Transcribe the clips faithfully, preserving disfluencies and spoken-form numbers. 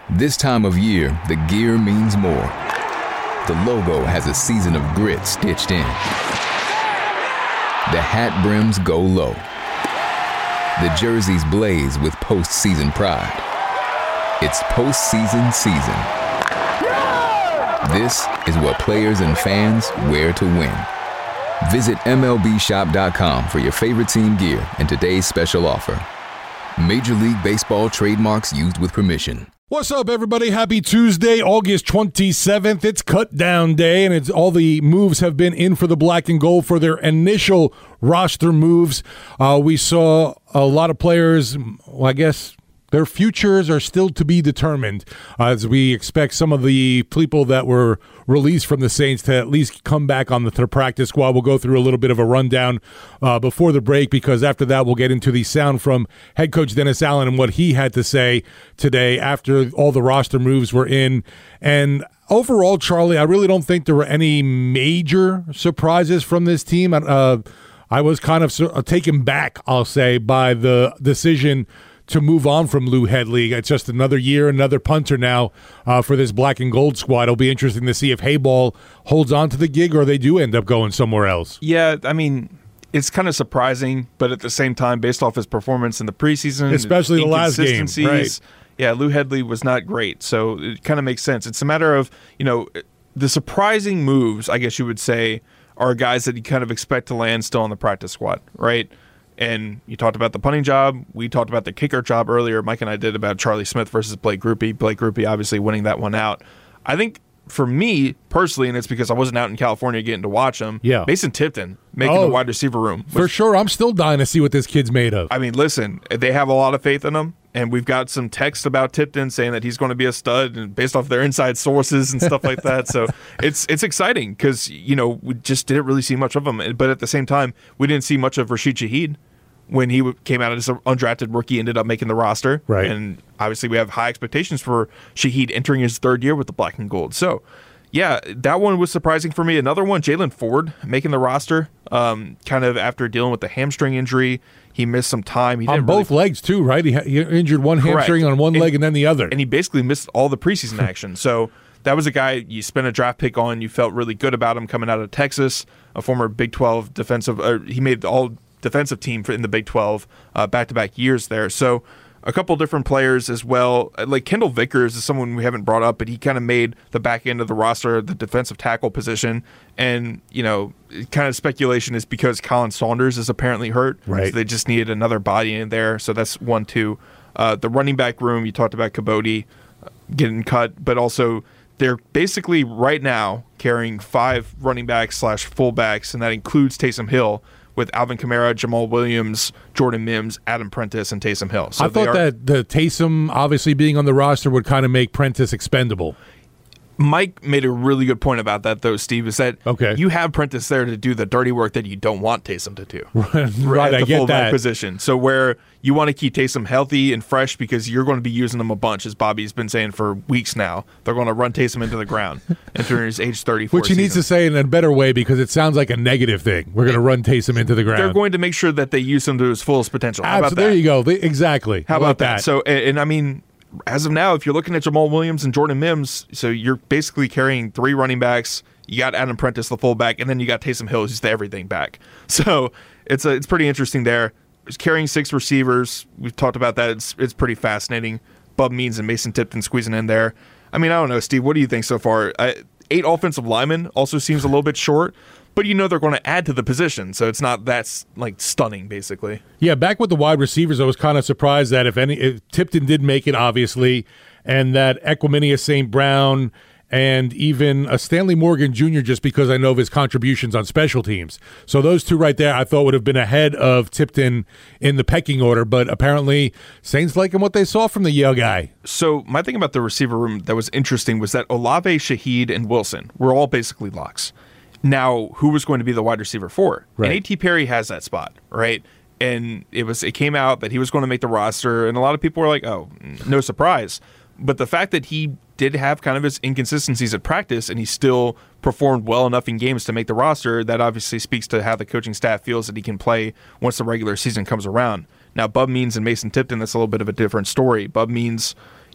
This time of year, the gear means more. The logo has a season of grit stitched in. The hat brims go low. The jerseys blaze with postseason pride. It's postseason season. This is what players and fans wear to win. Visit M L B shop dot com for your favorite team gear and today's special offer. Major League Baseball trademarks used with permission. What's up, everybody? Happy Tuesday, August twenty-seventh. It's cut down day, and it's all the moves have been in for the black and gold for their initial roster moves. Uh, we saw a lot of players, well, I guess their futures are still to be determined, uh, as we expect some of the people that were released from the Saints to at least come back on the, the practice squad. We'll go through a little bit of a rundown uh, before the break, because after that we'll get into the sound from head coach Dennis Allen and what he had to say today after all the roster moves were in. And overall, Charlie, I really don't think there were any major surprises from this team. Uh, I was kind of uh, taken back, I'll say, by the decision to move on from Lou Hedley. It's just another year, another punter now uh, for this black and gold squad. It'll be interesting to see if Hayball holds on to the gig or they do end up going somewhere else. Yeah, I mean, it's kind of surprising, but at the same time, based off his performance in the preseason, especially the last game, right? Yeah, Lou Hedley was not great, so it kind of makes sense. It's a matter of, you know, the surprising moves, I guess you would say, are guys that you kind of expect to land still on the practice squad, right? And you talked about the punting job. We talked about the kicker job earlier. Mike and I did about Charlie Smith versus Blake Grupe. Blake Grupe obviously winning that one out. I think for me personally, and it's because I wasn't out in California getting to watch him, yeah. Mason Tipton making oh, the wide receiver room. Was, for sure. I'm still dying to see what this kid's made of. I mean, listen, they have a lot of faith in him. And we've got some text about Tipton saying that he's going to be a stud, and based off their inside sources and stuff like that. So it's it's exciting because, you know, we just didn't really see much of him. But at the same time, we didn't see much of Rashid Shaheed. When he came out as an undrafted rookie, ended up making the roster. Right. And obviously we have high expectations for Shaheed entering his third year with the black and gold. So, yeah, that one was surprising for me. Another one, Jaylan Ford making the roster, um, kind of after dealing with the hamstring injury. He missed some time. He on didn't both really... legs, too, right? He, ha- he injured one Correct. hamstring on one and, leg and then the other. And he basically missed all the preseason action. So that was a guy you spent a draft pick on. You felt really good about him coming out of Texas, a former Big twelve defensive. Uh, he made all defensive team for in the Big twelve uh, back-to-back years there. So a couple different players as well. Like Kendall Vickers is someone we haven't brought up, but he kind of made the back end of the roster, the defensive tackle position. And, you know, kind of speculation is because Colin Saunders is apparently hurt. Right. So they just needed another body in there. So that's one, two. Uh, the running back room, you talked about Cabote getting cut, but also they're basically right now carrying five running backs slash fullbacks, and that includes Taysom Hill, with Alvin Kamara, Jamal Williams, Jordan Mims, Adam Prentice, and Taysom Hill. So I thought are, that the Taysom obviously being on the roster would kind of make Prentice expendable. Mike made a really good point about that, though, Steve, is that okay. you have Prentice there to do the dirty work that you don't want Taysom to do. right, at I the get fullback that. position. So where you want to keep Taysom healthy and fresh because you're going to be using him a bunch, as Bobby's been saying for weeks now. They're going to run Taysom into the ground entering his age thirty-four Which he season. needs to say in a better way because it sounds like a negative thing. We're going to run Taysom into the ground. They're going to make sure that they use him to his fullest potential. How Absolutely. about that? There you go. They, exactly. How I about like that? that? So, and, and I mean, as of now, if you're looking at Jamal Williams and Jordan Mims, so you're basically carrying three running backs. You got Adam Prentice, the fullback, and then you got Taysom Hill, who's the everything back. So it's a, it's pretty interesting there. He's carrying six receivers. We've talked about that. It's it's pretty fascinating. Bub Means and Mason Tipton squeezing in there. I mean, I don't know, Steve. What do you think so far? I, eight offensive linemen also seems a little bit short. But you know they're going to add to the position, so it's not that like stunning, basically. Yeah, back with the wide receivers, I was kind of surprised that if any, if Tipton did make it, obviously, and that Equiminius Saint Brown and even a Stanley Morgan Junior, just because I know of his contributions on special teams. So those two right there I thought would have been ahead of Tipton in the pecking order, but apparently Saints liking what they saw from the Yale guy. So my thing about the receiver room that was interesting was that Olave, Shaheed, and Wilson were all basically locks. Now, who was going to be the wide receiver for? Right. And A T. Perry has that spot, right? And it was it came out that he was going to make the roster, and a lot of people were like, oh, no surprise. But the fact that he did have kind of his inconsistencies at practice, and he still performed well enough in games to make the roster, that obviously speaks to how the coaching staff feels that he can play once the regular season comes around. Now, Bub Means and Mason Tipton, that's a little bit of a different story. Bub Means,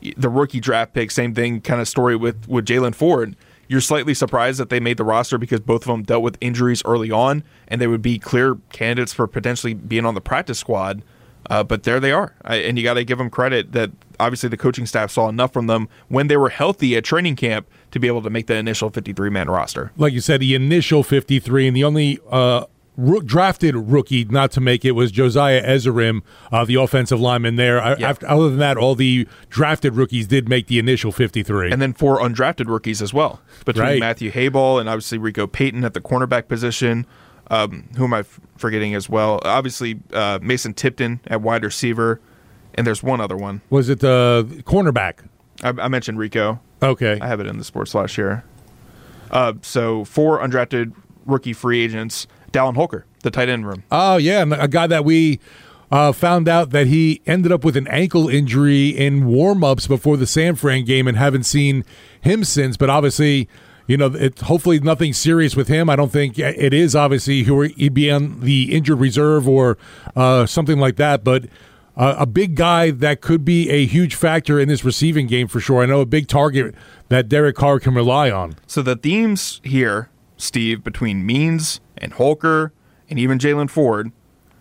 the rookie draft pick, same thing kind of story with, with Jaylen Ford. You're slightly surprised that they made the roster because both of them dealt with injuries early on, and they would be clear candidates for potentially being on the practice squad. Uh, but there they are. I, and you got to give them credit that obviously the coaching staff saw enough from them when they were healthy at training camp to be able to make the initial fifty-three man roster. Like you said, the initial fifty-three, and the only uh, ro- drafted rookie not to make it was Josiah Ezerim, uh, the offensive lineman there. I, Yeah. after, other than that, all the drafted rookies did make the initial fifty-three. And then four undrafted rookies as well, between Right. Matthew Hayball and obviously Rico Payton at the cornerback position. Um, who am I f- forgetting as well? Obviously, uh, Mason Tipton at wide receiver. And there's one other one. Was it the cornerback? I, I mentioned Rico. Okay. I have it in the sports flash here. Uh, so four undrafted rookie free agents. Dallin Holker, the tight end room. Oh, yeah, and a guy that we uh, found out that he ended up with an ankle injury in warm-ups before the San Fran game and haven't seen him since. But obviously, you know, it, hopefully nothing serious with him. I don't think it is, obviously. He'd be on the injured reserve or uh, something like that. But uh, a big guy that could be a huge factor in this receiving game for sure. I know a big target that Derek Carr can rely on. So the themes here, Steve, between Means and Holker and even Jaylen Ford,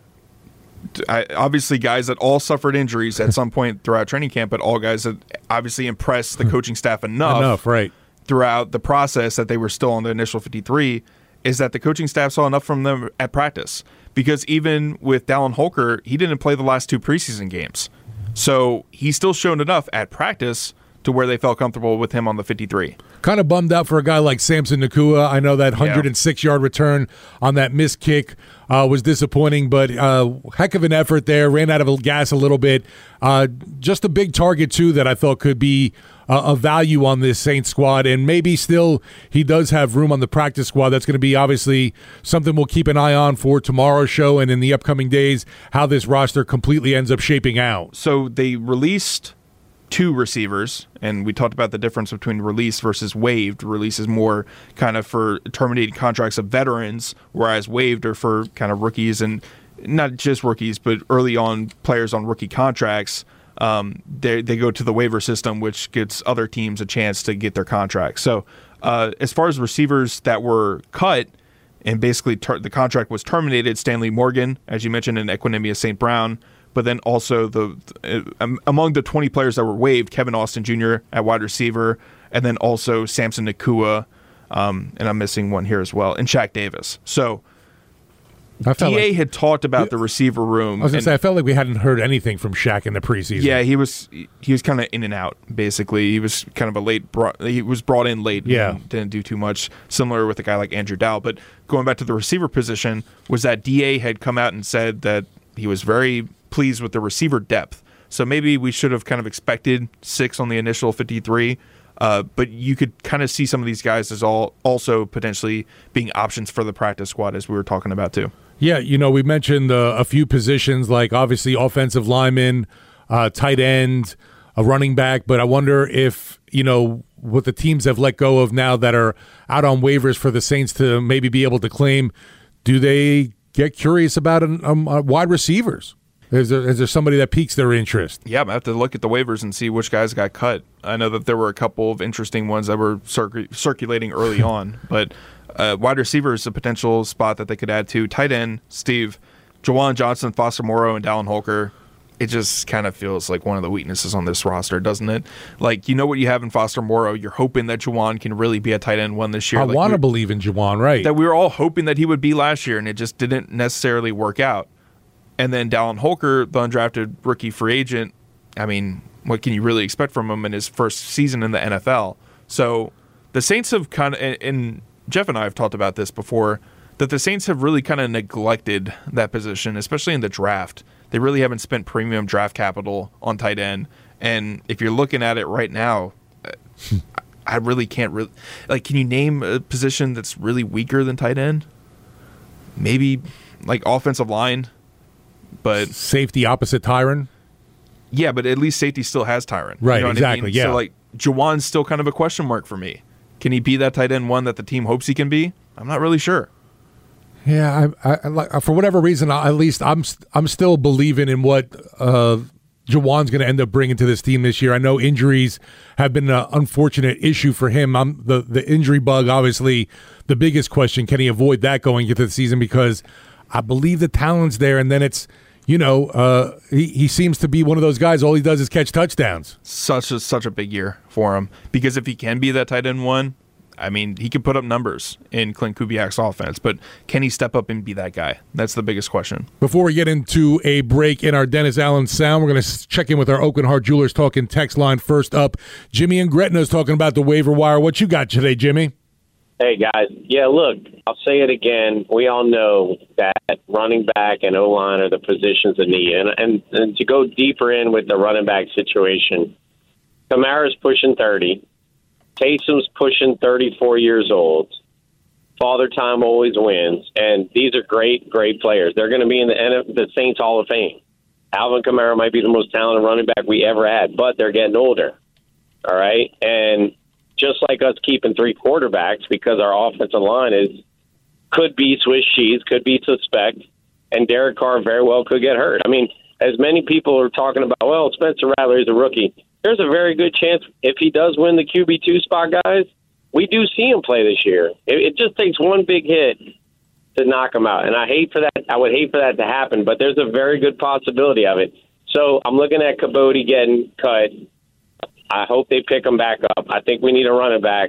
I, obviously guys that all suffered injuries at some point throughout training camp, but all guys that obviously impressed the coaching staff enough, Enough, right. throughout the process that they were still on the initial fifty-three, is that the coaching staff saw enough from them at practice. Because even with Dallin Holker, he didn't play the last two preseason games. So he's still shown enough at practice to where they felt comfortable with him on the fifty-three. Kind of bummed out for a guy like Samson Nakua. I know that one hundred six-yard return on that missed kick uh, was disappointing, but uh, heck of an effort there. Ran out of gas a little bit. Uh, just a big target, too, that I thought could be uh, a value on this Saints squad, and maybe still he does have room on the practice squad. That's going to be obviously something we'll keep an eye on for tomorrow's show and in the upcoming days, how this roster completely ends up shaping out. So they released two receivers, and we talked about the difference between release versus waived. Release is more kind of for terminating contracts of veterans, whereas waived are for kind of rookies, and not just rookies, but early on players on rookie contracts. Um, they they go to the waiver system, which gives other teams a chance to get their contracts. So uh, as far as receivers that were cut and basically ter- the contract was terminated, Stanley Morgan, as you mentioned, and Equinemius Saint Brown. But then also the uh, among the twenty players that were waived, Kevin Austin Junior at wide receiver, and then also Samson Nakua, um, and I'm missing one here as well, and Shaq Davis. So I felt D A like, had talked about the receiver room. I was going and- to say, I felt like we hadn't heard anything from Shaq in the preseason. Yeah, he was he was kind of in and out. Basically, he was kind of a late. Brought, he was brought in late. Yeah, and didn't do too much. Similar with a guy like Andrew Dow. But going back to the receiver position, was that D A had come out and said that he was very pleased with the receiver depth. So maybe we should have kind of expected six on the initial fifty-three. Uh, but you could kind of see some of these guys as all also potentially being options for the practice squad, as we were talking about too. Yeah, you know, we mentioned uh, a few positions like obviously offensive lineman, uh, tight end, a running back, but I wonder if, you know, what the teams have let go of now that are out on waivers for the Saints to maybe be able to claim, do they get curious about an, um, uh, wide receivers? Is there, is there somebody that piques their interest? Yeah, I have to look at the waivers and see which guys got cut. I know that there were a couple of interesting ones that were circ- circulating early on, but uh, wide receiver is a potential spot that they could add to. Tight end, Steve, Jawan Johnson, Foster Moreau, and Dallin Holker. It just kind of feels like one of the weaknesses on this roster, doesn't it? Like, you know what you have in Foster Moreau. You're hoping that Jawan can really be a tight end one this year. I like want to believe in Jawan, right? That we were all hoping that he would be last year, and it just didn't necessarily work out. And then Dallin Holker, the undrafted rookie free agent, I mean, what can you really expect from him in his first season in the N F L? So the Saints have kind of, and Jeff and I have talked about this before, that the Saints have really kind of neglected that position, especially in the draft. They really haven't spent premium draft capital on tight end. And if you're looking at it right now, I really can't really, like, can you name a position that's really weaker than tight end? Maybe like offensive line. But safety opposite Tyron? Yeah, but at least safety still has Tyron. Right, you know exactly, I mean? yeah. So, like, Jawan's still kind of a question mark for me. Can he be that tight end one that the team hopes he can be? I'm not really sure. Yeah, I, I, I, for whatever reason, at least I'm I'm still believing in what uh, Juwan's going to end up bringing to this team this year. I know injuries have been an unfortunate issue for him. I'm, the, the injury bug, obviously, the biggest question, can he avoid that going into the season? Because I believe the talent's there, and then it's, you know, uh, he, he seems to be one of those guys, all he does is catch touchdowns. Such a, such a big year for him. Because if he can be that tight end one, I mean, he could put up numbers in Clint Kubiak's offense, but can he step up and be that guy? That's the biggest question. Before we get into a break in our Dennis Allen sound, we're going to check in with our Oakland Heart Jewelers talking text line. First up, Jimmy and Gretna is talking about the waiver wire. What you got today, Jimmy? Hey, guys. Yeah, look, I'll say it again. We all know that running back and O-line are the positions of need. And, and, and to go deeper in with the running back situation, Kamara's pushing thirty. Taysom's pushing thirty-four years old. Father Time always wins. And these are great, great players. They're going to be in the, N F L, the Saints Hall of Fame. Alvin Kamara might be the most talented running back we ever had, but they're getting older. All right? And just like us keeping three quarterbacks, because our offensive line is could be Swiss cheese, could be suspect, and Derek Carr very well could get hurt. I mean, as many people are talking about, well, Spencer Rattler is a rookie. There's a very good chance if he does win the Q B two spot, guys, we do see him play this year. It, it just takes one big hit to knock him out. And I hate for that. I would hate for that to happen, but there's a very good possibility of it. So I'm looking at Cabote getting cut. I hope they pick him back up. I think we need a running back.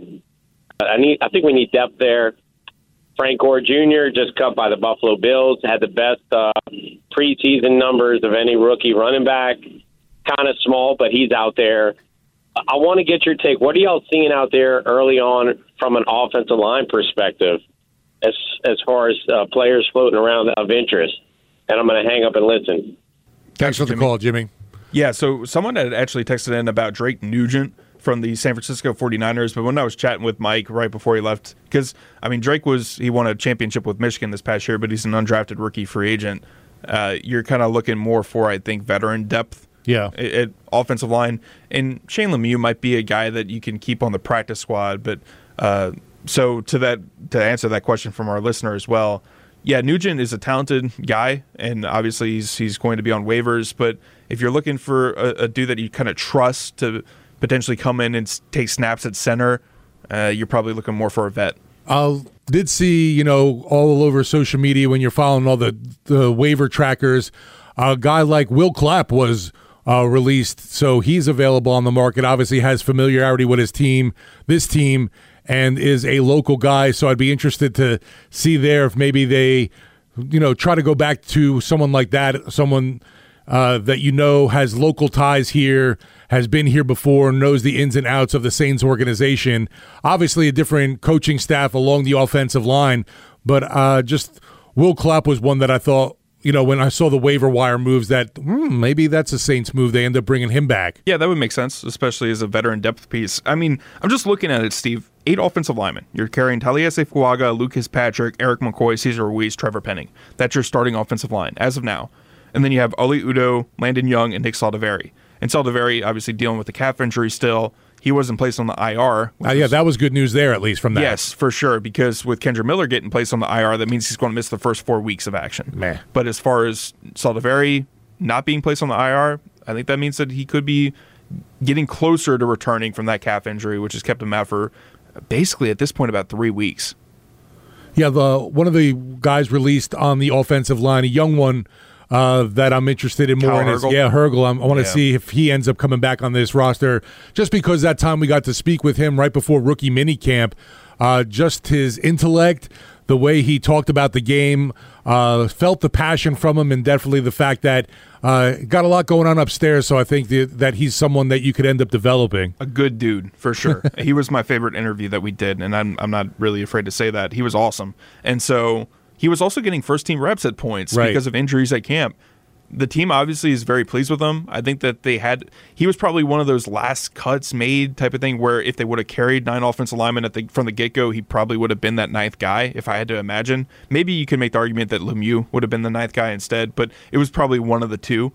I need. I think we need depth there. Frank Gore Junior just cut by the Buffalo Bills, had the best uh, preseason numbers of any rookie running back. Kind of small, but he's out there. I want to get your take. What are y'all seeing out there early on from an offensive line perspective as as far as uh, players floating around of interest? And I'm going to hang up and listen. Thanks for the call, Jimmy. Yeah, so someone had actually texted in about Drake Nugent from the San Francisco forty-niners, but when I was chatting with Mike right before he left, because, I mean, Drake was, he won a championship with Michigan this past year, but he's an undrafted rookie free agent. Uh, you're kind of looking more for, I think, veteran depth. Yeah. At, at offensive line. And Shane Lemieux might be a guy that you can keep on the practice squad, but uh, so to that, to answer that question from our listener as well, yeah, Nugent is a talented guy, and obviously he's he's going to be on waivers. But if you're looking for a, a dude that you kind of trust to potentially come in and take snaps at center, uh, you're probably looking more for a vet. I did see, you know, all over social media when you're following all the, the waiver trackers, a guy like Will Clapp was uh, released, so he's available on the market. Obviously has familiarity with his team, this team, and is a local guy, so I'd be interested to see there if maybe they, you know, try to go back to someone like that, someone uh, that you know has local ties here, has been here before, knows the ins and outs of the Saints organization. Obviously a different coaching staff along the offensive line, but uh, just Will Clapp was one that I thought, you know, when I saw the waiver wire moves, that hmm, maybe that's a Saints move. They end up bringing him back. Yeah, that would make sense, especially as a veteran depth piece. I mean, I'm just looking at it, Steve. Eight offensive linemen. You're carrying Taliese Fuaga, Lucas Patrick, Eric McCoy, Cesar Ruiz, Trevor Penning. That's your starting offensive line as of now. And then you have Oli Udoh, Landon Young, and Nick Saldiveri. And Saldiveri obviously dealing with the calf injury still. He wasn't placed on the I R. Uh, yeah, was, that was good news there, at least from that. Yes, for sure, because with Kendra Miller getting placed on the I R, that means he's going to miss the first four weeks of action. Meh. But as far as Saldiveri not being placed on the I R, I think that means that he could be getting closer to returning from that calf injury, which has kept him out for basically at this point about three weeks. Yeah, the one of the guys released on the offensive line, a young one, Uh, that I'm interested in more Kyle in is, Hergel? yeah, Hergel. I'm, I want to Yeah. see if he ends up coming back on this roster, just because that time we got to speak with him right before rookie minicamp, uh, just his intellect, the way he talked about the game, uh, felt the passion from him, and definitely the fact that uh, got a lot going on upstairs, so I think the, that he's someone that you could end up developing. A good dude, for sure. He was my favorite interview that we did, and I'm, I'm not really afraid to say that. He was awesome. And so he was also getting first-team reps at points right. because of injuries at camp. The team obviously is very pleased with him. I think that they had – he was probably one of those last cuts made type of thing where if they would have carried nine offensive linemen at the, from the get-go, he probably would have been that ninth guy, if I had to imagine. Maybe you can make the argument that Lemieux would have been the ninth guy instead, but it was probably one of the two.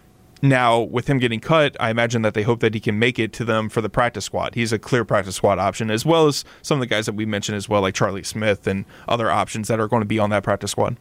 Now, with him getting cut, I imagine that they hope that he can make it to them for the practice squad. He's a clear practice squad option, as well as some of the guys that we mentioned as well, like Charlie Smith and other options that are going to be on that practice squad.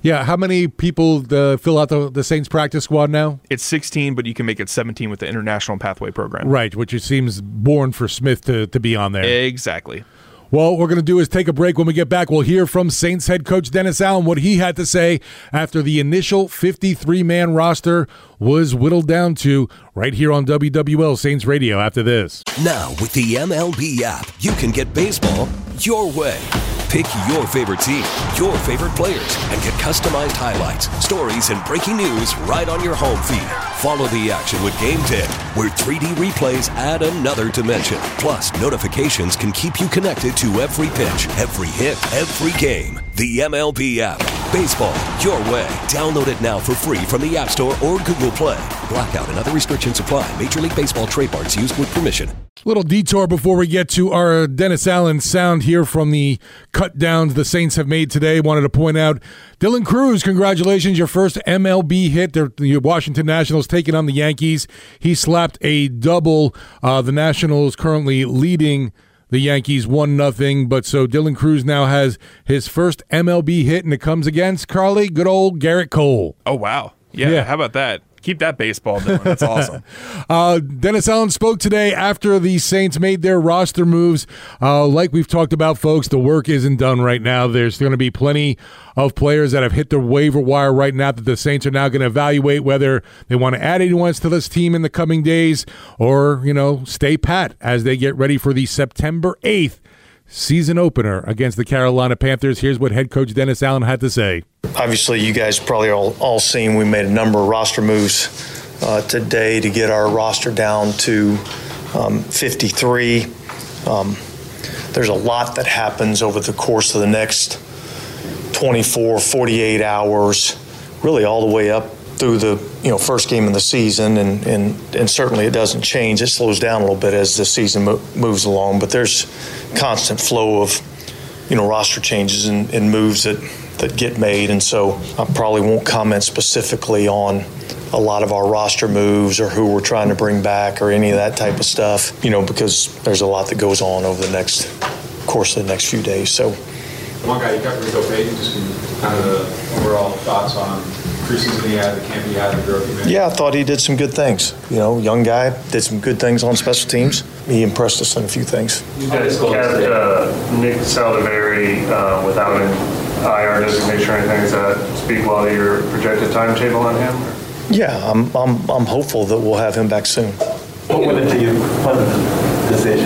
Yeah, how many people uh, fill out the, the Saints practice squad now? It's sixteen, but you can make it seventeen with the International Pathway Program. Right, which it seems born for Smith to, to be on there. Exactly. Well, what we're going to do is take a break. When we get back, we'll hear from Saints head coach Dennis Allen, what he had to say after the initial fifty-three man roster was whittled down to, right here on W W L Saints Radio after this. Now, with the M L B app, you can get baseball your way. Pick your favorite team, your favorite players, and get customized highlights, stories, and breaking news right on your home feed. Follow the action with Game ten, where three D replays add another dimension. Plus, notifications can keep you connected to every pitch, every hit, every game. The M L B app. Baseball your way. Download it now for free from the App Store or Google Play. Blackout and other restrictions apply. Major League Baseball trademarks used with permission. Little detour before we get to our Dennis Allen sound here from the cut downs the Saints have made today. Wanted to point out, Dylan Cruz, congratulations, your first M L B hit. The Washington Nationals taking on the Yankees. He slapped a double. Uh, the Nationals currently leading the Yankees one nothing, but so Dylan Cruz now has his first M L B hit, and it comes against, Carly, good old Garrett Cole. Oh, wow. Yeah, yeah. How about that? Keep that baseball, Dylan. That's awesome. uh, Dennis Allen spoke today after the Saints made their roster moves. Uh, like we've talked about, folks, the work isn't done right now. There's going to be plenty of players that have hit the waiver wire right now that the Saints are now going to evaluate whether they want to add anyone to this team in the coming days or, you know, stay pat as they get ready for the September eighth season opener against the Carolina Panthers. Here's what head coach Dennis Allen had to say. Obviously, you guys probably all, all seen we made a number of roster moves uh, today to get our roster down to um, fifty-three. Um, there's a lot that happens over the course of the next twenty-four, forty-eight hours, really all the way up through the you know first game of the season, and, and, and certainly it doesn't change. It slows down a little bit as the season mo- moves along, but there's constant flow of you know roster changes and, and moves that, that get made, and so I probably won't comment specifically on a lot of our roster moves or who we're trying to bring back or any of that type of stuff, you know, because there's a lot that goes on over the next course of the next few days. So one guy, you got Rico Payton, just kind of the overall thoughts on preseason he had, the camp he had, the growth he made. Yeah, I thought he did some good things. You know, young guy, did some good things on special teams. He impressed us in a few things. You guys kept uh, Nick Saldiveri uh, without an I R designation or anything. Does that speak well to your projected timetable on him? Yeah, I'm I'm I'm hopeful that we'll have him back soon. What went into you the decision?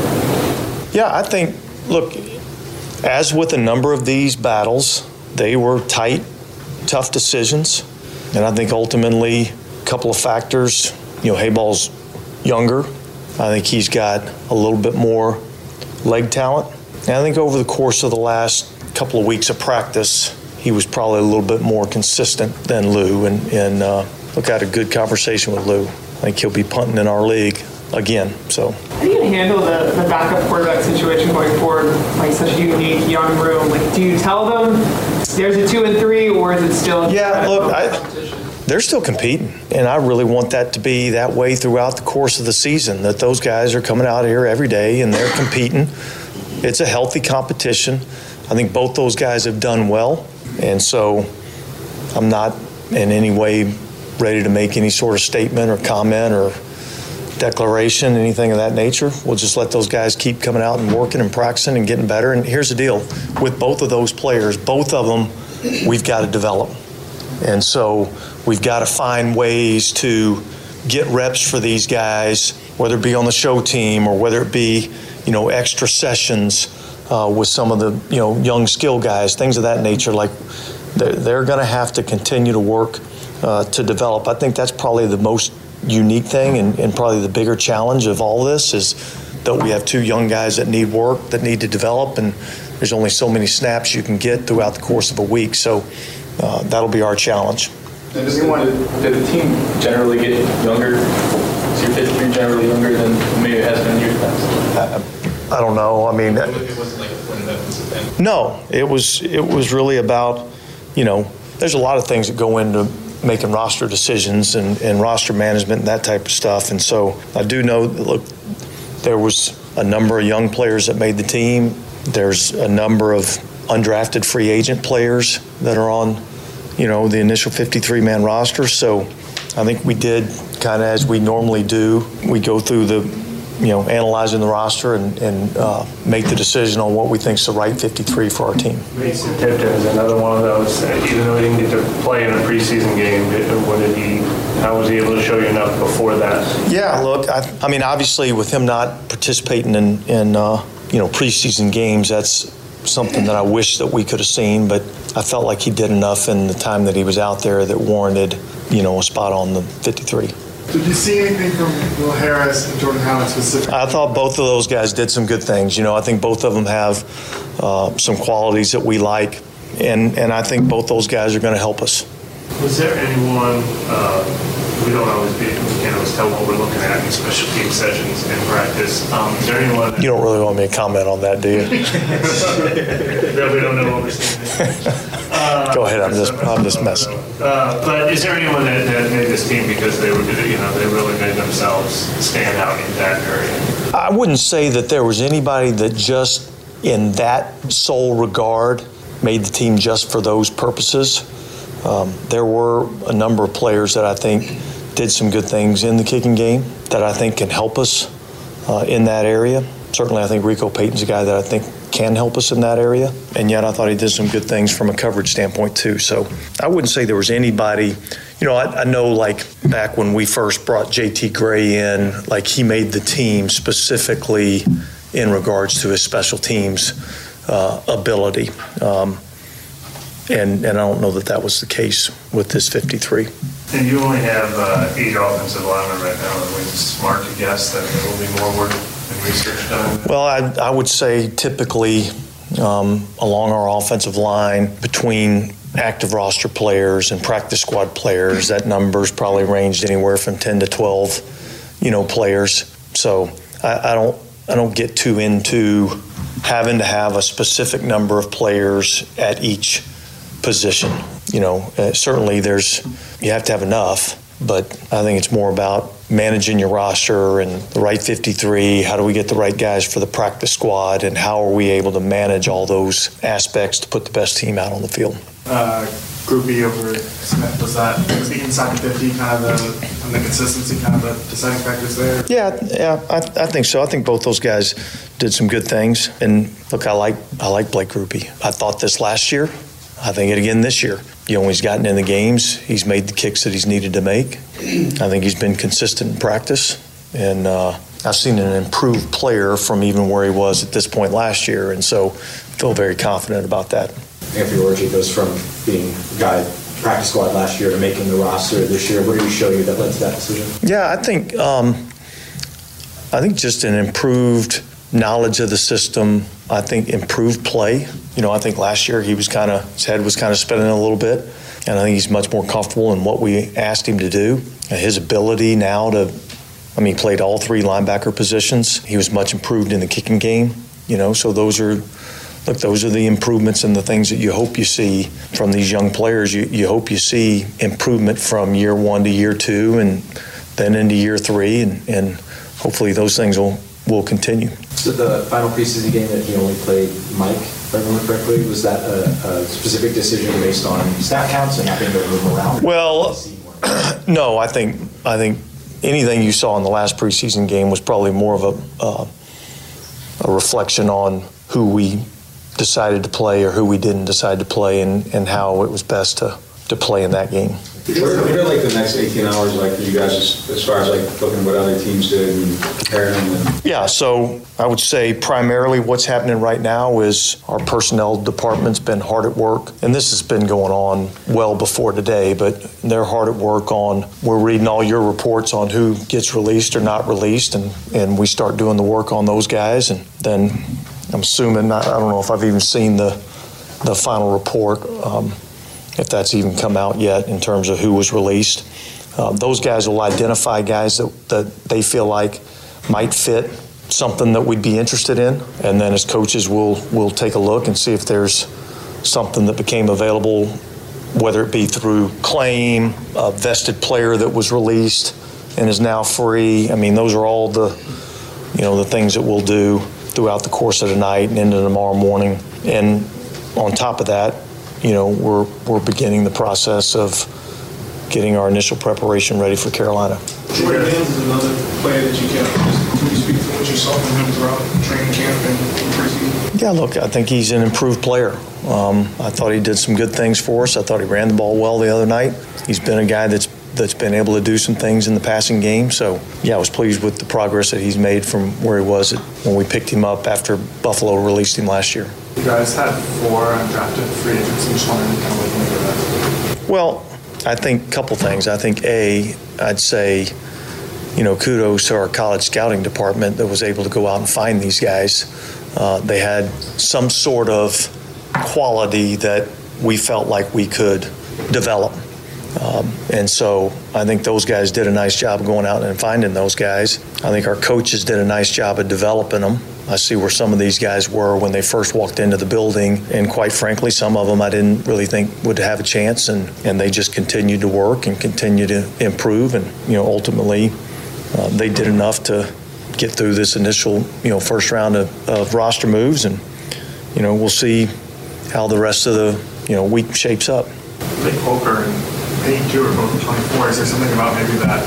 Yeah, I think, look, as with a number of these battles, they were tight, tough decisions. And I think ultimately a couple of factors, you know, Hayball's younger. I think he's got a little bit more leg talent. And I think over the course of the last couple of weeks of practice, he was probably a little bit more consistent than Lou. And, and uh, look, I had a good conversation with Lou. I think he'll be punting in our league again. So how do you handle the, the backup quarterback situation going forward? Like such a unique young room. Like, do you tell them there's a two and three, or is it still? Yeah, look, I, they're still competing, and I really want that to be that way throughout the course of the season. That those guys are coming out here every day and they're competing. It's a healthy competition. I think both those guys have done well, and so I'm not in any way ready to make any sort of statement or comment or declaration, anything of that nature. We'll just let those guys keep coming out and working and practicing and getting better. And here's the deal. With both of those players, both of them, we've got to develop. And so we've got to find ways to get reps for these guys, whether it be on the show team or whether it be, you know, extra sessions uh, with some of the, you know, young skill guys, things of that nature. Like they're, they're going to have to continue to work uh, to develop. I think that's probably the most unique thing and, and probably the bigger challenge of all this is that we have two young guys that need work, that need to develop, and there's only so many snaps you can get throughout the course of a week. So uh, that'll be our challenge. Did, did the team generally get younger? Is your fifty-three generally younger than maybe it has been in years past? I, I don't know. I mean, it wasn't like a point of no, it was it was really about, you know, there's a lot of things that go into making roster decisions and, and roster management and that type of stuff. And so I do know that, look, there was a number of young players that made the team. There's a number of undrafted free agent players that are on you know, the initial fifty-three man roster. So I think we did kind of as we normally do. We go through the, you know, analyzing the roster and, and uh, make the decision on what we think is the right fifty-three for our team. Mason Tipton is another one of those. Even though he didn't get to play in a preseason game, what did he? How was he able to show you enough before that? Yeah, look, I, I mean, obviously, with him not participating in, in uh, you know, preseason games, that's something that I wish that we could have seen. But I felt like he did enough in the time that he was out there that warranted, you know, a spot on the fifty-three. Did you see anything from Will Harris and Jordan Howard specifically? I thought both of those guys did some good things. You know, I think both of them have uh, some qualities that we like, and, and I think both those guys are going to help us. Was there anyone, uh, we don't always be, we can't always tell what we're looking at in special team sessions in practice. Um, is there anyone that, you don't really want me to comment on that, do you? that we don't know what we're seeing? Uh, Go ahead, I'm just, I'm just messing. Uh, but is there anyone that, that made this team because they were, you know, they really made themselves stand out in that area? I wouldn't say that there was anybody that just in that sole regard made the team just for those purposes. Um, there were a number of players that I think did some good things in the kicking game that I think can help us uh, in that area. Certainly, I think Rico Payton's a guy that I think can help us in that area. And yet I thought he did some good things from a coverage standpoint, too. So I wouldn't say there was anybody. You know, I, I know, like, back when we first brought J T Gray in, like, he made the team specifically in regards to his special teams uh, ability. Um, And, and I don't know that that was the case with this fifty-three. And you only have uh, eight offensive linemen right now. Are we smart to guess that there will be more work and research done? Well, I, I would say typically um, along our offensive line, between active roster players and practice squad players, that number's probably ranged anywhere from ten to twelve, you know, players. So I, I don't I don't get too into having to have a specific number of players at each position. You know, uh, certainly there's, you have to have enough, but I think it's more about managing your roster and the right fifty-three, how do we get the right guys for the practice squad, and how are we able to manage all those aspects to put the best team out on the field. Uh, Groupie over Smith, was that, was the inside the fifty kind of the, and the consistency kind of the deciding factors there? Yeah, yeah, I, I think so. I think both those guys did some good things. And look, I like, I like Blake Groupie. I thought this last year. I think it again this year. You know, he's gotten in the games. He's made the kicks that he's needed to make. I think he's been consistent in practice. And uh, I've seen an improved player from even where he was at this point last year. And so I feel very confident about that. Anthony Orji goes from being a guy practice squad last year to making the roster this year. What did he show you that led to that decision? Yeah, I think, um, I think just an improved knowledge of the system. I think improved play. You know, I think last year he was kind of, his head was kind of spinning a little bit, and I think he's much more comfortable in what we asked him to do. And his ability now to, I mean, he played all three linebacker positions. He was much improved in the kicking game, you know, so those are, look, those are the improvements and the things that you hope you see from these young players. You, you hope you see improvement from year one to year two and then into year three, and, and hopefully those things will, will continue. So the final preseason game that he only played Mike, if I remember correctly, was that a, a specific decision based on snap counts and not being able to move around? Well, no, I think I think anything you saw in the last preseason game was probably more of a uh, a reflection on who we decided to play or who we didn't decide to play, and, and how it was best to, to play in that game. What are like the next eighteen hours like for you guys as, as far as like looking at what other teams did and comparing them? And- yeah, so I would say primarily what's happening right now is our personnel department's been hard at work, and this has been going on well before today, but they're hard at work on, we're reading all your reports on who gets released or not released, and, and we start doing the work on those guys, and then I'm assuming, I don't know if I've even seen the, the final report, um, if that's even come out yet in terms of who was released. Uh, those guys will identify guys that, that they feel like might fit something that we'd be interested in, and then as coaches we'll, we'll take a look and see if there's something that became available, whether it be through claim, a vested player that was released and is now free. I mean, those are all the, you know, the things that we'll do throughout the course of the night and into tomorrow morning. And on top of that, you know, we're we're beginning the process of getting our initial preparation ready for Carolina. Jordan Mims is another player that you can. Can you speak to what you saw from him throughout training camp and preseason? Yeah, look, I think he's an improved player. Um, I thought he did some good things for us. I thought he ran the ball well the other night. He's been a guy that's that's been able to do some things in the passing game. So, yeah, I was pleased with the progress that he's made from where he was at, when we picked him up after Buffalo released him last year. You guys had four undrafted free agents. I'm just wondering kind of what you think of that. Well, I think a couple things. I think, A, I'd say, you know, kudos to our college scouting department that was able to go out and find these guys. Uh, they had some sort of quality that we felt like we could develop. Um, and so I think those guys did a nice job of going out and finding those guys. I think our coaches did a nice job of developing them. I see where some of these guys were when they first walked into the building, and quite frankly, some of them I didn't really think would have a chance, and, and they just continued to work and continue to improve, and you know, ultimately uh, they did enough to get through this initial, you know, first round of, of roster moves, and you know, we'll see how the rest of the, you know, week shapes up. Nick Poker and Peyton Too are both twenty-four. Is there something about maybe that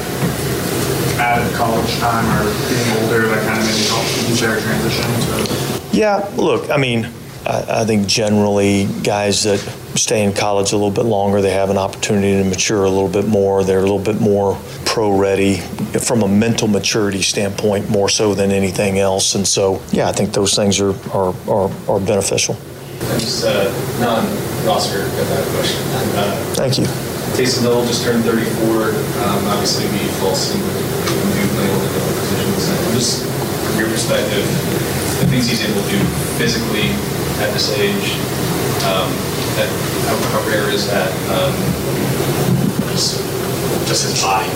added college time or being older that kind of maybe helps ease their transition to? Yeah, look, I mean, I, I think generally guys that stay in college a little bit longer, they have an opportunity to mature a little bit more. They're a little bit more pro-ready from a mental maturity standpoint, more so than anything else. And so, yeah, I think those things are are, are, are beneficial. And just uh, non-roster got that question. Uh, Thank you. Taysom Hill just turned thirty-four. Um, obviously, we fall in with him do play all the different positions. And just from your perspective, the things he's able to do physically at this age, um, that, how, how rare is that? Um, just, just his body.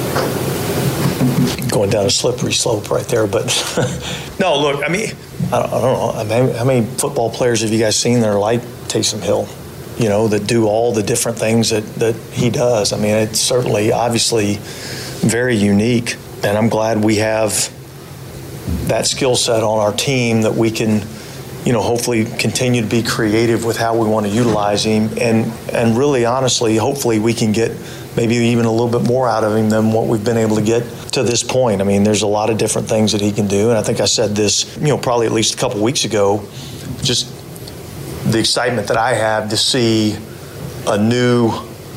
Going down a slippery slope right there, but no, look, I mean, I don't, I don't know. I mean, how many football players have you guys seen that are like Taysom Hill? You know, that do all the different things that, that he does. I mean, it's certainly, obviously, very unique. And I'm glad we have that skill set on our team that we can, you know, hopefully continue to be creative with how we want to utilize him. And, and really, honestly, hopefully we can get maybe even a little bit more out of him than what we've been able to get to this point. I mean, there's a lot of different things that he can do. And I think I said this, you know, probably at least a couple weeks ago, just the excitement that I have to see a new,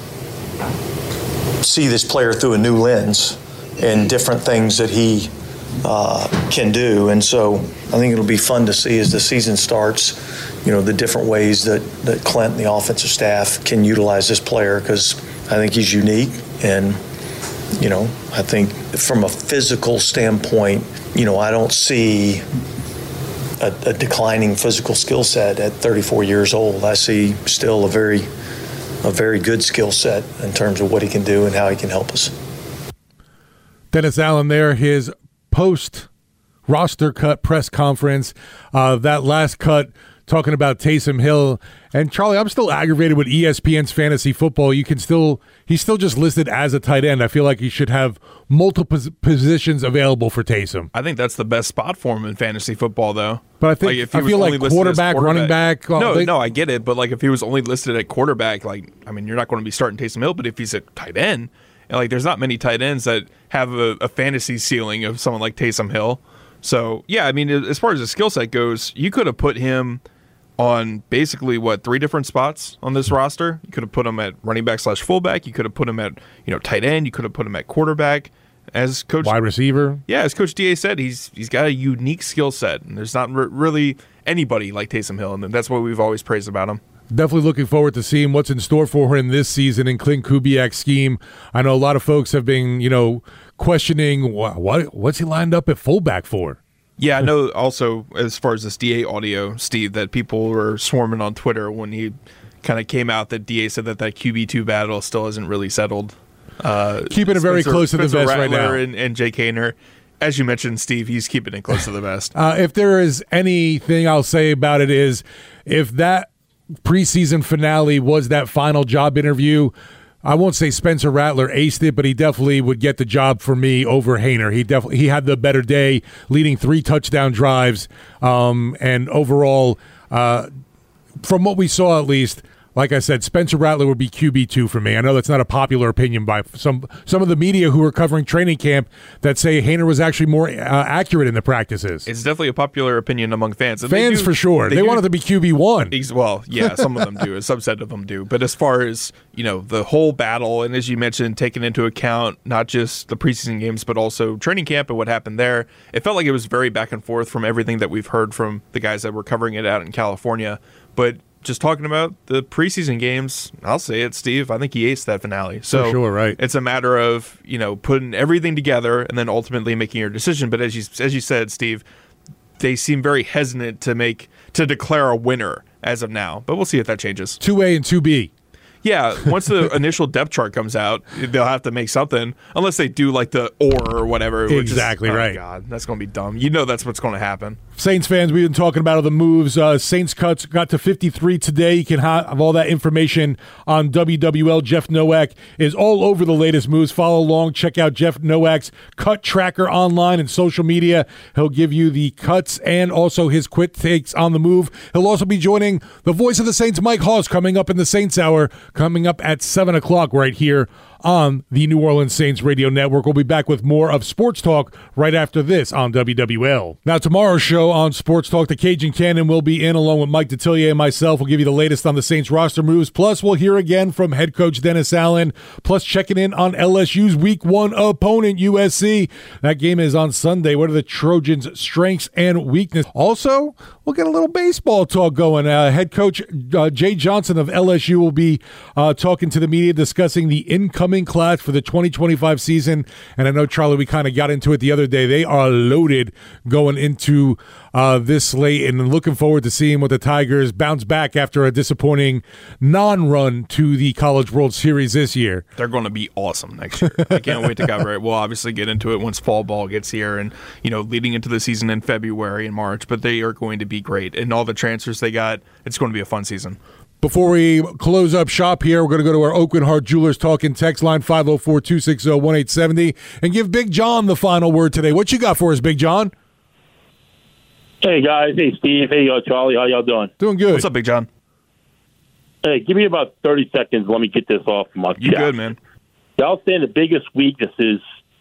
see this player through a new lens and different things that he uh, can do. And so I think it'll be fun to see as the season starts, you know, the different ways that, that Clint and the offensive staff can utilize this player, because I think he's unique. And, you know, I think from a physical standpoint, you know, I don't see A, a declining physical skill set at thirty-four years old. I see still a very, a very good skill set in terms of what he can do and how he can help us. Dennis Allen there, his post-roster cut press conference. Uh, that last cut talking about Taysom Hill. And, Charlie, I'm still aggravated with E S P N's fantasy football. You can still – he's still just listed as a tight end. I feel like he should have multiple pos- positions available for Taysom. I think that's the best spot for him in fantasy football, though. But I think like if I feel like quarterback, quarterback, running back. Oh, no, they, no, I get it. But like if he was only listed at quarterback, like I mean, you're not going to be starting Taysom Hill. But if he's a tight end, and like there's not many tight ends that have a, a fantasy ceiling of someone like Taysom Hill. So yeah, I mean, as far as the skill set goes, you could have put him on basically what three different spots on this roster. You could have put him at running back slash fullback. You could have put him at you know tight end. You could have put him at quarterback. As coach, wide receiver. Yeah, as Coach D A said, he's he's got a unique skill set, and there's not re- really anybody like Taysom Hill, and that's what we've always praised about him. Definitely looking forward to seeing what's in store for him this season in Clint Kubiak's scheme. I know a lot of folks have been, you know, questioning what, what what's he lined up at fullback for. Yeah, I know. Also, as far as this D A audio, Steve, that people were swarming on Twitter when he kind of came out that D A said that that Q B two battle still isn't really settled. Uh, keeping it very Spencer, close to the Spencer vest Rattler right now. And, and Jake Haener. As you mentioned, Steve, he's keeping it close to the vest. Uh, if there is anything I'll say about it is if that preseason finale was that final job interview, I won't say Spencer Rattler aced it, but he definitely would get the job for me over Haener. He definitely he had the better day, leading three touchdown drives, um, and overall, uh, from what we saw at least, like I said, Spencer Rattler would be Q B two for me. I know that's not a popular opinion by some some of the media who are covering training camp that say Haener was actually more uh, accurate in the practices. It's definitely a popular opinion among fans. And fans do, for sure. They, they want it to be Q B one. Well, yeah, some of them do. A subset of them do. But as far as, you know, the whole battle, and as you mentioned, taking into account not just the preseason games, but also training camp and what happened there, it felt like it was very back and forth from everything that we've heard from the guys that were covering it out in California. But just talking about the preseason games, I'll say it, Steve, I think he aced that finale. So For sure, right. It's a matter of, you know, putting everything together and then ultimately making your decision. But as you as you said, Steve, they seem very hesitant to make to declare a winner as of now. But we'll see if that changes. two A and two B. Yeah, once the initial depth chart comes out, they'll have to make something, unless they do like the or or whatever. Exactly which is, right. Oh God, that's going to be dumb. You know that's what's going to happen. Saints fans, we've been talking about all the moves. Uh, Saints cuts got to fifty-three today. You can have all that information on W W L. Jeff Nowak is all over the latest moves. Follow along. Check out Jeff Nowak's cut tracker online and social media. He'll give you the cuts and also his quick takes on the move. He'll also be joining the voice of the Saints, Mike Hoss, coming up in the Saints Hour, coming up at seven o'clock right here on the New Orleans Saints Radio Network. We'll be back with more of Sports Talk right after this on W W L. Now, tomorrow's show on Sports Talk, the Cajun Cannon will be in along with Mike Detillier and myself. We'll give you the latest on the Saints roster moves. Plus, we'll hear again from head coach Dennis Allen. Plus, checking in on L S U's week one opponent, U S C. That game is on Sunday. What are the Trojans' strengths and weaknesses? Also, we'll get a little baseball talk going. Uh, head coach uh, Jay Johnson of L S U will be uh, talking to the media, discussing the incoming class for the twenty twenty-five season. And I know, Charlie, we kind of got into it the other day. They are loaded going into uh, this slate, and looking forward to seeing what the Tigers bounce back after a disappointing non-run to the College World Series this year. They're going to be awesome next year. I can't wait to cover it. We'll obviously get into it once fall ball gets here and, you know, leading into the season in February and March, but they are going to be great. And all the transfers they got, it's going to be a fun season. Before we close up shop here, we're going to go to our Oakland Heart Jewelers talking text line five oh four, two six oh, one eight seven oh and give Big John the final word today. What you got for us, Big John? Hey, guys. Hey, Steve. Hey, uh, Charlie. How y'all doing? Doing good. What's up, Big John? Hey, give me about thirty seconds. Let me get this off my chest. You good, man. Y'all saying the biggest weakness is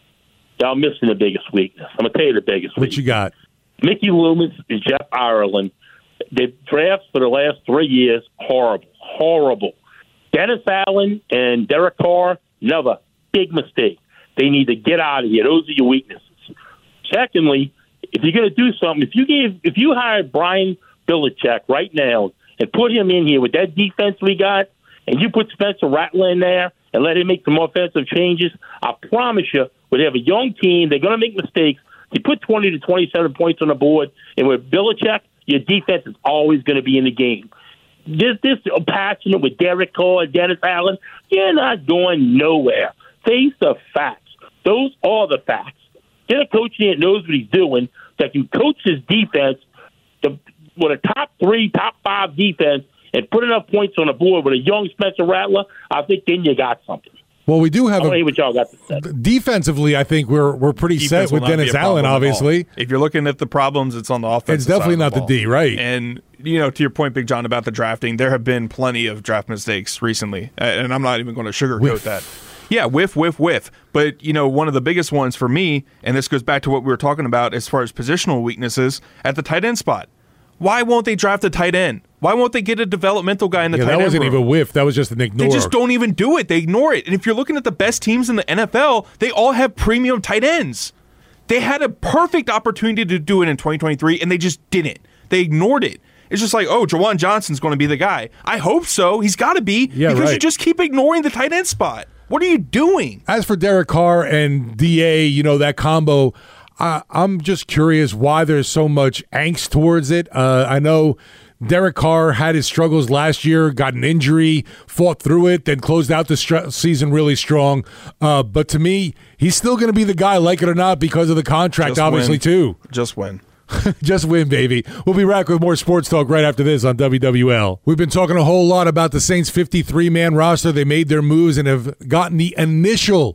y'all missing the biggest weakness. I'm going to tell you the biggest what weakness. You got? Mickey Loomis and Jeff Ireland. The drafts for the last three years, horrible, horrible. Dennis Allen and Derek Carr, another big mistake. They need to get out of here. Those are your weaknesses. Secondly, if you're going to do something, if you gave, if you hired Brian Belichick right now and put him in here with that defense we got, and you put Spencer Rattler in there and let him make some offensive changes, I promise you, we have a young team. They're going to make mistakes. You put twenty to twenty-seven points on the board, and with Belichick, your defense is always going to be in the game. This, this passionate with Derek Carr, Dennis Allen, you're not going nowhere. Face the facts. Those are the facts. Get a coach in that knows what he's doing, that can coach his defense to, with a top three, top five defense, and put enough points on the board with a young Spencer Rattler. I think then you got something. Well, we do have I a, hear what y'all got to say. Defensively, I think we're we're pretty Defense set with will not be Dennis a Allen, problem at all. obviously. If you're looking at the problems, it's on the offense. It's definitely not the D, right? And, you know, to your point, Big John, about the drafting, there have been plenty of draft mistakes recently, and I'm not even going to sugarcoat Whiff. that. Yeah, whiff, whiff, whiff. But, you know, one of the biggest ones for me, and this goes back to what we were talking about as far as positional weaknesses, at the tight end spot. Why won't they draft a tight end? Why won't they get a developmental guy in the yeah, tight that end wasn't room? even whiff. That was just an ignore. They just don't even do it. They ignore it. And if you're looking at the best teams in the N F L, they all have premium tight ends. They had a perfect opportunity to do it in twenty twenty-three, and they just didn't. They ignored it. It's just like, oh, Jawan Johnson's going to be the guy. I hope so. He's got to be Yeah, because right. you just keep ignoring the tight end spot. What are you doing? As for Derek Carr and D A, you know, that combo, I, I'm just curious why there's so much angst towards it. Uh, I know Derek Carr had his struggles last year, got an injury, fought through it, then closed out the str- season really strong. Uh, but to me, he's still going to be the guy, like it or not, because of the contract, Just obviously, win. too. Just win. Just win, baby. We'll be back with more sports talk right after this on W W L. We've been talking a whole lot about the Saints' fifty-three man roster. They made their moves and have gotten the initial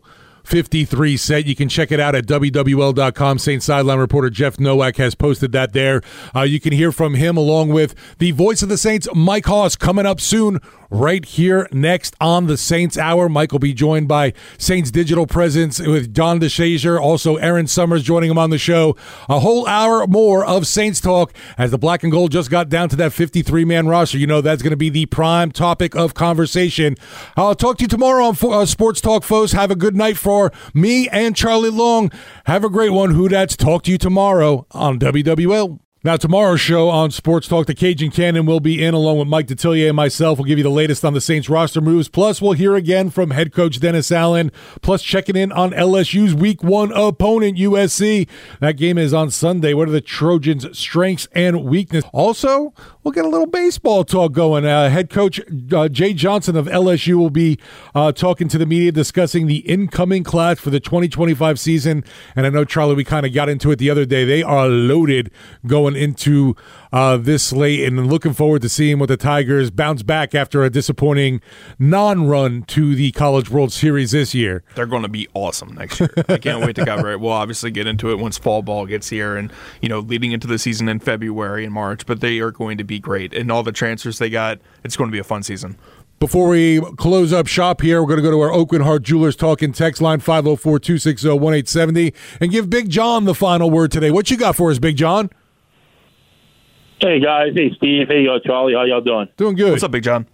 fifty-three set. You can check it out at W W L dot com. Saints sideline reporter Jeff Nowak has posted that there. Uh, you can hear from him along with the voice of the Saints, Mike Hoss, coming up soon right here next on the Saints Hour. Mike will be joined by Saints digital presence with Don DeShazier, also Aaron Summers joining him on the show. A whole hour more of Saints talk as the black and gold just got down to that fifty-three man roster. You know that's going to be the prime topic of conversation. I'll talk to you tomorrow on uh, Sports Talk, folks. Have a good night for me and Charlie Long. Have a great one, Who Dats. Talk to you tomorrow on W W L. Now, tomorrow's show on Sports Talk, the Cajun Cannon will be in along with Mike Detillier and myself. We'll give you the latest on the Saints roster moves. Plus, we'll hear again from head coach Dennis Allen. Plus, checking in on L S U's week one opponent, U S C. That game is on Sunday. What are the Trojans' strengths and weakness? Also, we'll get a little baseball talk going. Uh, head coach uh, Jay Johnson of L S U will be uh, talking to the media, discussing the incoming class for the twenty twenty-five season. And I know, Charlie, we kind of got into it the other day. They are loaded going into uh, this slate, and looking forward to seeing what the Tigers bounce back after a disappointing non-run to the College World Series this year. They're going to be awesome next year. I can't wait to cover it. We'll obviously get into it once fall ball gets here and, you know, leading into the season in February and March, but they are going to be great. And all the transfers they got, it's going to be a fun season. Before we close up shop here, we're going to go to our Oakland Heart Jewelers talking text line five oh four, two six oh, one eight seven oh and give Big John the final word today. What you got for us, Big John? Hey, guys. Hey, Steve. Hey, uh, Charlie. How y'all doing? Doing good. What's up, Big John?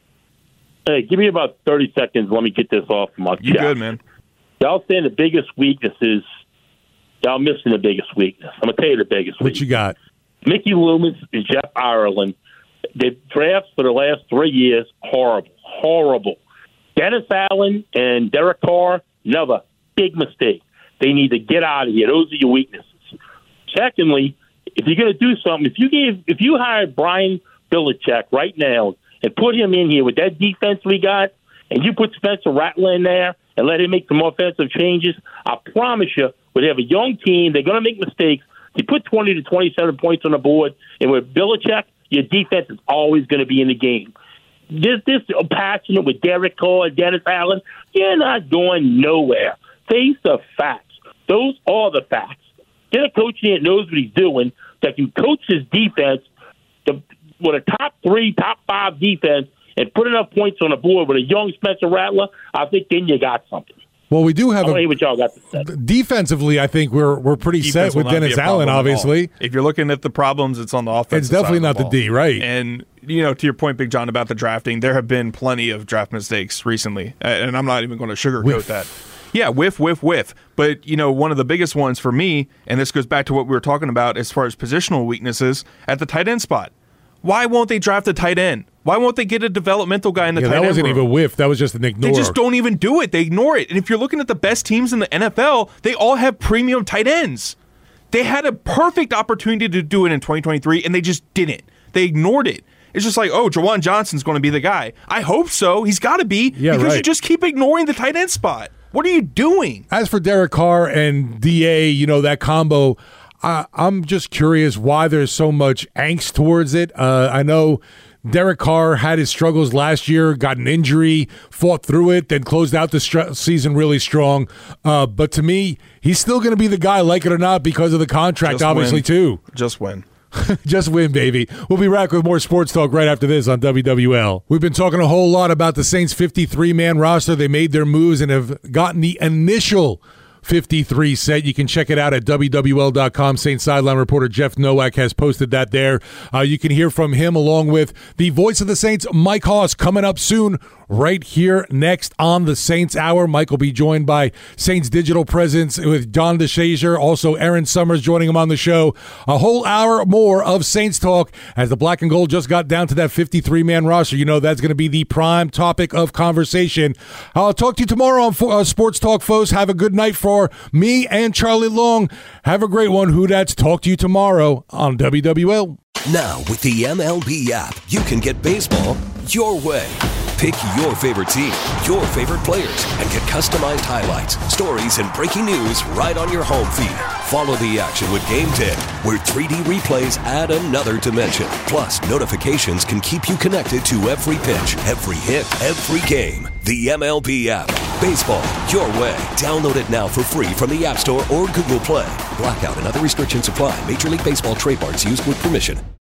Hey, give me about thirty seconds. Let me get this off my chest. You good, man. Y'all saying the biggest weakness is y'all missing the biggest weakness. I'm going to tell you the biggest what weakness. What you got? Mickey Loomis and Jeff Ireland. The drafts for the last three years, horrible. Horrible. Dennis Allen and Derek Carr, another big mistake. They need to get out of here. Those are your weaknesses. Secondly, if you're going to do something, if you gave, if you hired Brian Belichick right now and put him in here with that defense we got, and you put Spencer Rattler in there and let him make some offensive changes, I promise you, we have a young team. They're going to make mistakes. You put twenty to twenty-seven points on the board, and with Belichick, your defense is always going to be in the game. This, this passionate with Derek Carr and Dennis Allen, you're not going nowhere. Face the facts. Those are the facts. Get a coach in that knows what he's doing, that can coach his defense to, with a top three, top five defense, and put enough points on the board with a young Spencer Rattler. I think then you got something. Well, we do have I a, hear what y'all got to say. Defensively, I think we're we're pretty Defense set with will not Dennis be a Allen, problem at all. obviously. If you're looking at the problems, it's on the offense. It's definitely not the D, right? And, you know, to your point, Big John, about the drafting, there have been plenty of draft mistakes recently, and I'm not even going to sugarcoat Whiff. that. Yeah, whiff, whiff, whiff. But, you know, one of the biggest ones for me, and this goes back to what we were talking about as far as positional weaknesses, at the tight end spot. Why won't they draft a tight end? Why won't they get a developmental guy in the yeah, tight end that wasn't room? even whiff. That was just an ignore. They just don't even do it. They ignore it. And if you're looking at the best teams in the N F L, they all have premium tight ends. They had a perfect opportunity to do it in twenty twenty-three, and they just didn't. They ignored it. It's just like, oh, Jawan Johnson's going to be the guy. I hope so. He's got to be yeah, because right. you just keep ignoring the tight end spot. What are you doing? As for Derek Carr and D A, you know, that combo, I, I'm just curious why there's so much angst towards it. Uh, I know Derek Carr had his struggles last year, got an injury, fought through it, then closed out the str- season really strong. Uh, but to me, he's still going to be the guy, like it or not, because of the contract, Just obviously, win. too. Just win. Just win, baby. We'll be back with more sports talk right after this on W W L. We've been talking a whole lot about the Saints' fifty-three man roster. They made their moves and have gotten the initial fifty-three set. You can check it out at W W L dot com. Saints sideline reporter Jeff Nowak has posted that there. Uh, you can hear from him along with the voice of the Saints, Mike Hoss, coming up soon right here next on the Saints Hour. Mike will be joined by Saints digital presence with Don DeShazier, also Aaron Summers joining him on the show. A whole hour more of Saints talk as the black and gold just got down to that fifty-three man roster. You know that's going to be the prime topic of conversation. I'll talk to you tomorrow on uh, Sports Talk, folks. Have a good night for me and Charlie Long. Have a great one, Who Dats. Talk to you tomorrow on W W L. Now, with the M L B app, you can get baseball your way. Pick your favorite team, your favorite players, and get customized highlights, stories, and breaking news right on your home feed. Follow the action with Game ten, where three D replays add another dimension. Plus, notifications can keep you connected to every pitch, every hit, every game. The M L B app. Baseball, your way. Download it now for free from the App Store or Google Play. Blackout and other restrictions apply. Major League Baseball trademarks used with permission.